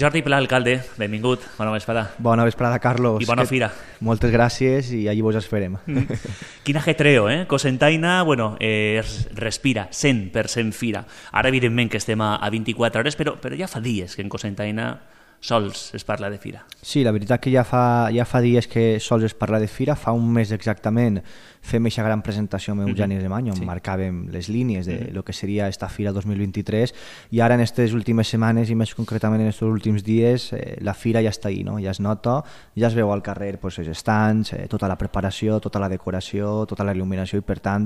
Jordi Pla, alcalde, benvingut, bona vesprada. Bona vesprada, Carlos. I bona fira. Moltes gràcies i allí vos esperem. Quin ajetreo, eh? Cosentaina, bueno, respira, 100% fira. Ara, evidentment, que estem a 24 hores, però ja fa dies que en Cosentaina sols es parla de fira. Sí, la veritat que ja fa dies que sols es parla de fira. Fa un mes exactament fem aquesta gran presentació amb Eugeni Alemany, on marcàvem les línies de lo que seria esta fira 2023, i ara en aquestes últimes setmanes i més concretament en aquests últims dies la fira ja està ahí, no? Ja es nota, ja es veu al carrer els stands, tota la preparació, tota la decoració, tota la il·luminació, i per tant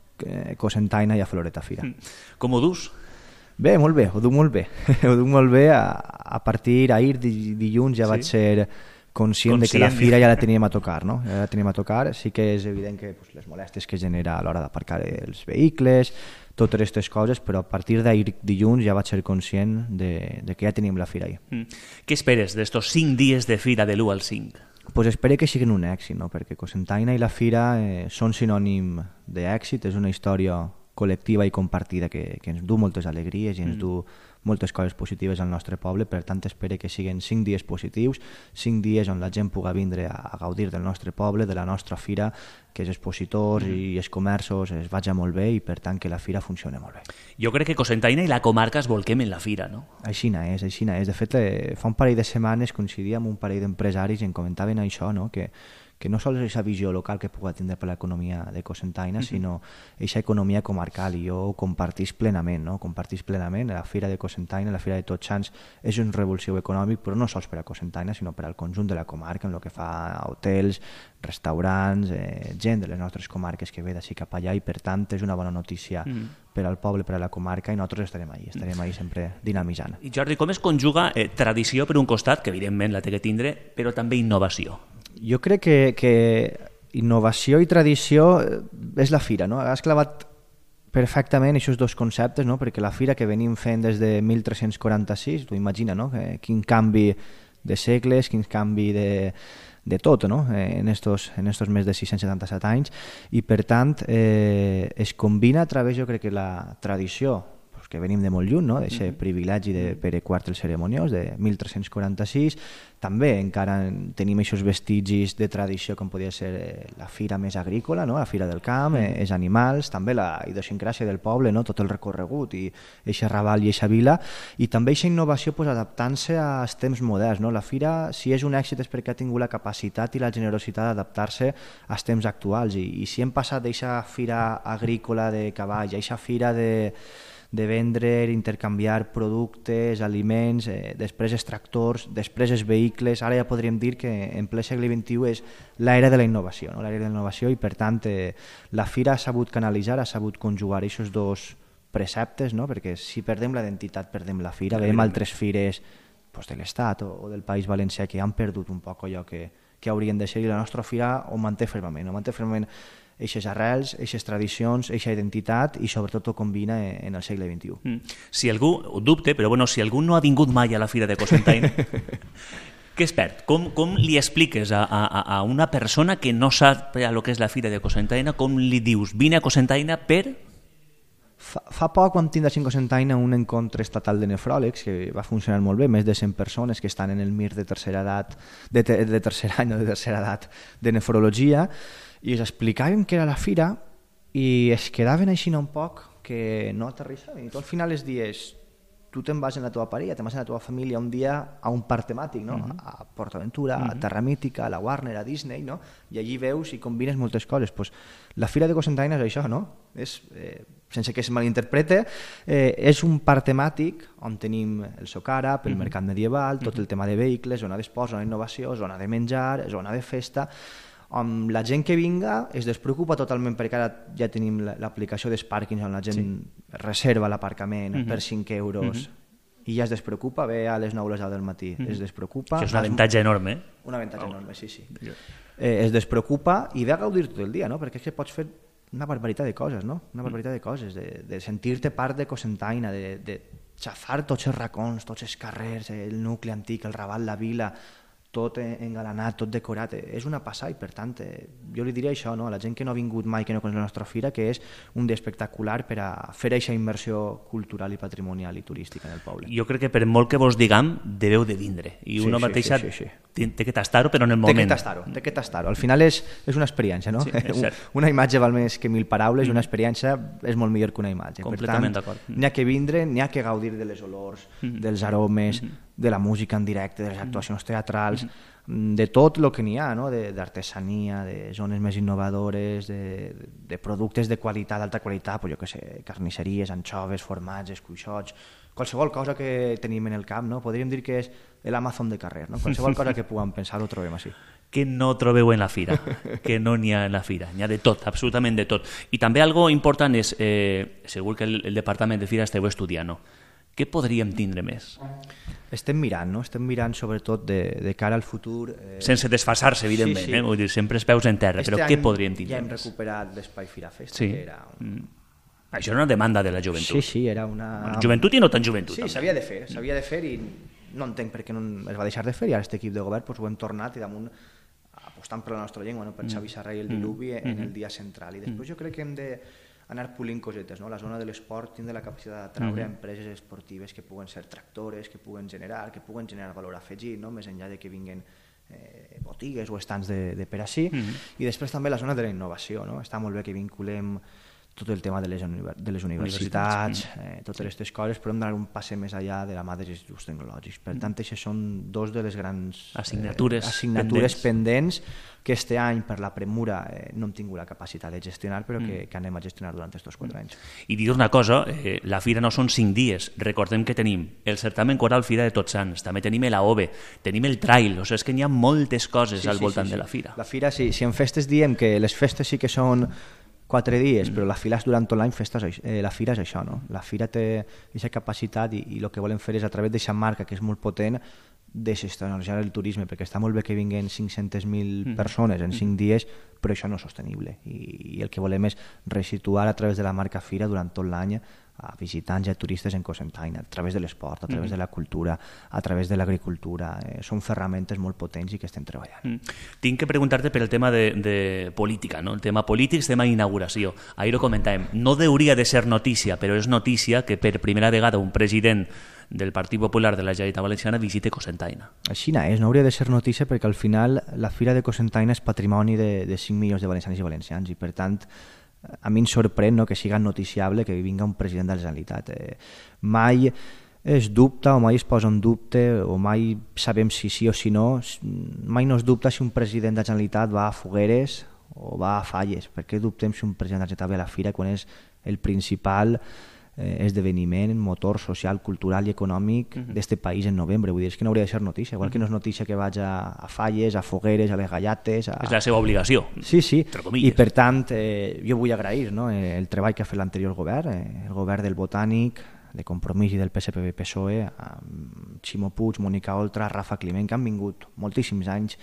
Cosentaina ja floreta fira. Com ho dus? Bé, molt bé, ho duc molt bé. Ho duc molt bé. A partir d'ahir, dilluns, ja vaig ser conscient de que la fira ja la teníem a tocar, no? Ja la teníem a tocar. Sí que és evident que les molèsties que genera a l'hora d'aparcar els vehicles, totes aquestes coses, però a partir d'ahir, dilluns, ja vaig ser conscient de que ja teníem la fira ahí. Què esperes d'estos 5 dies de fira de l'1 al 5? Pues espero que siguin un èxit, no? Perquè Cosentaina i la fira són sinònim d'èxit, és una història col·lectiva i compartida que ens du moltes alegries i ens du moltes coses positives al nostre poble. Per tant, espero que siguin 5 dies positius, 5 dies on la gent pugui vindre a gaudir del nostre poble, de la nostra fira, que els expositors i els comerços es vagi molt bé i per tant que la fira funcioni molt bé. Jo crec que Cosentaina i la comarca es volquem en la fira, no? Així és. De fet, fa un parell de setmanes coincidia amb un parell d'empresaris i em comentaven això, no? Que no sols és aquesta visió local que pugui tindre per l'economia de Cosentaina, sinó aquesta economia comarcal, i jo ho compartís plenament, no? Compartís plenament. La Fira de Cosentaina, la Fira de Tots Sants, és un revulsiu econòmic, però no sols per a Cosentaina, sinó per al conjunt de la comarca, en el que fa a hotels, restaurants, gent de les nostres comarques que ve d'ací cap allà, i per tant és una bona notícia per al poble, per a la comarca, i nosaltres estarem ahí sempre dinamitzant. I Jordi, com es conjuga tradició per un costat, que evidentment la té que tindre, però també innovació? Jo crec que innovació i tradició és la fira, no? Has clavat perfectament aquests dos conceptes, no? Perquè la fira que venim fent des de 1346, tu imagina, no? Quin canvi de segles, quin canvi de tot, no? En estos més de 677 anys, i per tant es combina a través, jo crec que la tradició, que venim de molt lluny, no? D'aquest privilegi de Pere IV el Cerimoniós, de 1346. També encara tenim aquests vestigis de tradició, com podria ser la fira més agrícola, no? La fira del camp, els animals, també la idiosincràsia del poble, no? Tot el recorregut i eixa raval i eixa vila, i també eixa innovació adaptant-se als temps moderns, no? La fira, si és un èxit, és perquè ha tingut la capacitat i la generositat d'adaptar-se als temps actuals, i si hem passat d'eixa fira agrícola de cavall, a eixa fira de vendre, intercanviar productes, aliments, després els tractors, després els vehicles. Ara ja podríem dir que en ple segle XXI és l'era de la innovació, no? L'era de la innovació, i per tant la fira ha sabut canalitzar, ha sabut conjugar aquests dos preceptes, no? Perquè si perdem la identitat, perdem la fira. Veiem altres fires de l'Estat o del País Valencià que han perdut un poc allò que haurien de ser, i la nostra fira ho manté fermament, eixes arrels, eixes tradicions, eixa identitat, i sobretot ho combina en el segle XXI. Si algú ho dubte, però bueno, si algú no ha vingut mai a la Fira de Cosentaina, què es perd? Com li expliques a una persona que no sap el que és la Fira de Cosentaina, com li dius, vine a Cosentaina per... Fa poc vam tindre a Cosentaina un encontre estatal de nefròlegs que va funcionar molt bé, més de 100 persones que estan en el MIR de tercera edat, de tercera edat de nefrologia, i es explicaven què era la fira i es quedaven així un poc que no aterrissaven. I tu al final els dies, tu te'n vas en la teva parella, te'n vas en la teva família un dia a un parc temàtic, no? A PortAventura, a Terra Mítica, a la Warner, a Disney, no? I allí veus i combines moltes coses. Pues, la Fira de Cosentaina és això, no? És, sense que es malinterprete, és un parc temàtic on tenim el soc àrab, el mercat medieval, tot el tema de vehicles, zona d'esport, zona d'innovació, zona de menjar, zona de festa. La gent que vinga es despreocupa totalment, perquè ara ja tenim l'aplicació dels pàrquings on la gent reserva l'aparcament per 5 euros i ja es despreocupa, ve a les 9 o les 10 del matí, es despreocupa. Això és un avantatge enorme. Un avantatge enorme, sí. Es despreocupa i ve a gaudir tot el dia, no? Perquè és que pots fer una barbaritat de coses, no? Una barbaritat de coses, de sentir-te part de Cosentaina, de xafar tots els racons, tots els carrers, el nucli antic, el Raval, la vila, tot engalanat, tot decorat, és una passada i per tant jo li diria això, no? A la gent que no ha vingut mai, que no coneix la nostra fira, que és un dia espectacular per a fer aquesta immersió cultural i patrimonial i turística en el poble. Jo crec que per molt que vos diguem, deveu de vindre i una mateixa té que tastar-ho però en el moment. Té que tastar-ho. Al final és una experiència, no? Sí, és cert. Una imatge val més que 1000 paraules, una experiència és molt millor que una imatge. Completament d'acord. N'hi ha que vindre, n'hi ha que gaudir de les olors, dels aromes, de la música en directe, de les actuacions teatrals, de tot el que n'hi ha, no? D'artesania, de zones més innovadores, de productes de qualitat, d'alta qualitat, pues jo què sé, carnisseries, anxoves, formatges, cuixots, qualsevol cosa que tenim en el camp, no? Podríem dir que és l'Amazon de carrer, no? Qualsevol cosa que puguem pensar ho trobem així. Que no trobeu en la fira, que no n'hi ha en la fira, n'hi ha de tot, absolutament de tot. I també algo important és, segur que el Departament de Fira esteu estudiant, no? Què podríem tindre més? Estem mirant, no? Estem mirant sobretot de cara al futur. Sense desfasar-se, evidentment, sí. Vull dir, sempre els peus en terra, però què podríem tindre ja hem més? recuperat l'Espai Fira Festa, Sí. que era Això era una demanda de la joventut. Sí, era una... Joventut i no tan joventut. Sí, també. s'havia de fer i no entenc per què no es va deixar de fer i ara aquest equip de govern ho hem tornat i damunt apostant per la nostra llengua, no? Per Xavi Sarra i el Diluvi en el dia central. I després jo crec que hem d'anar polint cosetes, no? La zona de l'esport tindre la capacitat d'atraure empreses esportives que puguen ser tractores, que puguen generar valor afegit, no? Més enllà de que vinguin botigues o estants de per així. I després també la zona de la innovació, no? Està molt bé que vinculem tot el tema de les universitats, totes aquestes coses, però hem d'anar un passe més enllà de la mà dels instituts tecnològics. Per tant, aquestes són dos de les grans assignatures pendents que este any, per la premura, no hem tingut la capacitat de gestionar, però que anem a gestionar durant aquests 4 anys. I dir una cosa, la fira no són 5 dies. Recordem que tenim el certamen coral Fira de Tots Sants, també tenim l'AOVE, tenim el trail, o sigui, és que n'hi ha moltes coses al voltant de la fira. La fira, si en festes diem que les festes sí que són 4 dies, però la fila és durant tot l'any, la fira és això, no? La fira té aquesta capacitat i el que volem fer és, a través d'aquesta marca, que és molt potent, desestacionalitzar el turisme, perquè està molt bé que vinguin 500.000 persones en 5 dies, però això no és sostenible. I el que volem és resituar a través de la marca Fira durant tot l'any a visitants i a turistes en Cocentaina, a través de l'esport, a través de la cultura, a través de l'agricultura. Són ferramentes molt potents i que estem treballant. Tinc que preguntar-te per el tema de política, no? El tema polític, el tema inauguració. Ahir ho comentàvem, no hauria de ser notícia, però és notícia que per primera vegada un president del Partit Popular de la Generalitat Valenciana visite Cocentaina. Així és, no hauria de ser notícia perquè al final la Fira de Cocentaina és patrimoni de 5 milions de valencians i valencians i per tant a mi em sorprèn, no, que siga noticiable que vinga un president de la Generalitat. Mai es dubta o mai es posa en dubte o mai sabem si sí o si no, mai no es dubta si un president de la Generalitat va a fogueres o va a falles. Per què dubtem si un president de la Generalitat ve a la fira quan és el principal esdeveniment, motor social, cultural i econòmic d'este país en novembre? Vull dir, és que no hauria de ser notícia, igual que no és notícia que vaig a falles, a fogueres, a les gallates... És la seva obligació. Sí, i per tant jo vull agrair, no, el treball que ha fet l'anterior govern, el govern del Botànic, de Compromís i del PSPB-PSOE, amb Ximo Puig, Mònica Oltra, Rafa Climent, que han vingut moltíssims anys,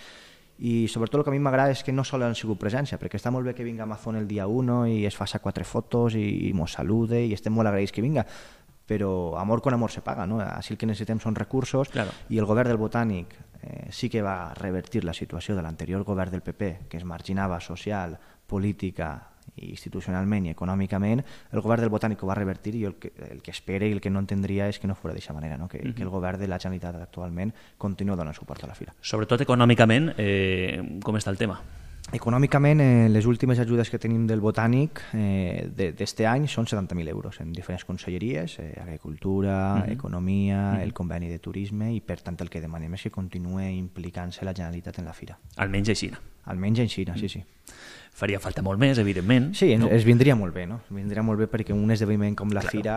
i sobretot el que a mi m'agrada és que no sols han sigut presència, perquè està molt bé que vinga Amazon el dia 1 i es faça 4 fotos i mos salude i estem molt agraïts que vinga, però amor con amor se paga, no? Així el que necessitem són recursos, claro. I el govern del Botànic sí que va revertir la situació de l'anterior govern del PP, que es marginava social, política i institucionalment i econòmicament. El govern del Botànic ho va revertir i el que espera i el que no entendria és que no fos d'aquesta manera, no? Que el govern de la Generalitat actualment continua donant suport a la fira. Sobretot econòmicament, com està el tema? Econòmicament, les últimes ajudes que tenim del Botànic d'este any són 70.000 euros en diferents conselleries, agricultura, economia, el conveni de turisme, i per tant el que demanem és que continuï implicant-se la Generalitat en la fira. Almenys així. Almenys així, sí. Faria falta molt més, evidentment. Sí, es vindria molt bé, no? Es vindria molt bé perquè un esdeveniment com la fira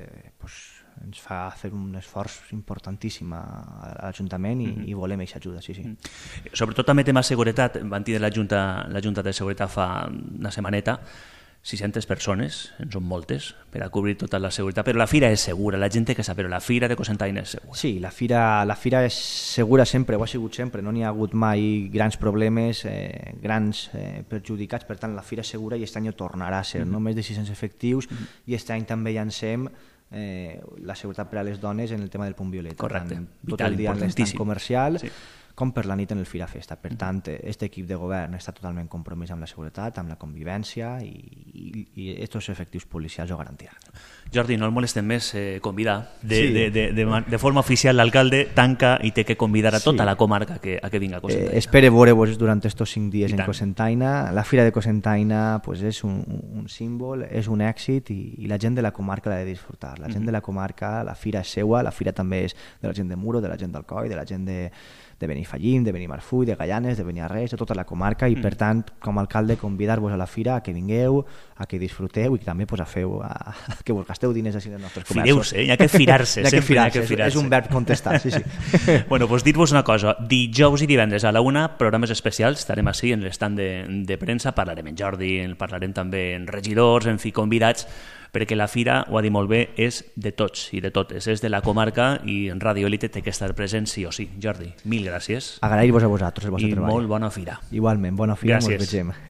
ens fa fer un esforç importantíssim a l'Ajuntament i volem aquesta ajuda, sí. Sobretot també tema seguretat, van dir la Junta de Seguretat fa una setmaneta, 600 persones, en són moltes, per a cobrir tota la seguretat, però la fira és segura, la gent té que saber, la fira de Cocentaina és segura. Sí, la fira és segura sempre, ho ha sigut sempre, no n'hi ha hagut mai grans problemes, grans perjudicats, per tant la fira és segura i aquest any ho tornarà a ser, no? Més de 600 efectius i aquest any també llancem la seguretat per a les dones en el tema del punt violet. Correcte, tot el dia en l'estant comercial. com per la nit en el Fira Festa. Per tant, aquest equip de govern està totalment compromès amb la seguretat, amb la convivència i aquests efectius policials ho garantiran. Jordi, no el molestem més, convidar. De forma oficial l'alcalde tanca i té que convidar a tota la comarca a que vinga a Cocentaina. Espero veure-vos durant estos 5 dies en Cocentaina. La Fira de Cocentaina pues, és un símbol, és un èxit i la gent de la comarca l'ha de disfrutar. La gent de la comarca, la fira és seua, la fira també és de la gent de Muro, de la gent d'Alcoi, de la gent de Benifallim, de Benimarfull, de Gallanes, de Beniarrés, de tota la comarca i per tant, com a alcalde, convidar-vos a la fira a que vingueu, a que disfruteu i també pues, que vos gasteu diners així en els nostres comerços. Fireu-se, hi ha que firar-se. Hi ha que firar-se, és un verb contestar, sí. Bueno, doncs dir-vos una cosa, dijous i divendres a la 1, programes especials, estarem així en l'estand de premsa, parlarem en Jordi, parlarem també en regidors, en fi, convidats, perquè la fira, ho ha dit molt bé, és de tots i de totes, és de la comarca i en Radio Elite té que estar present sí o sí. Jordi, mil gràcies. Agrair-vos a vosaltres el vostre treball. I molt bona fira. Igualment, bona fira, gràcies. Ens vegem.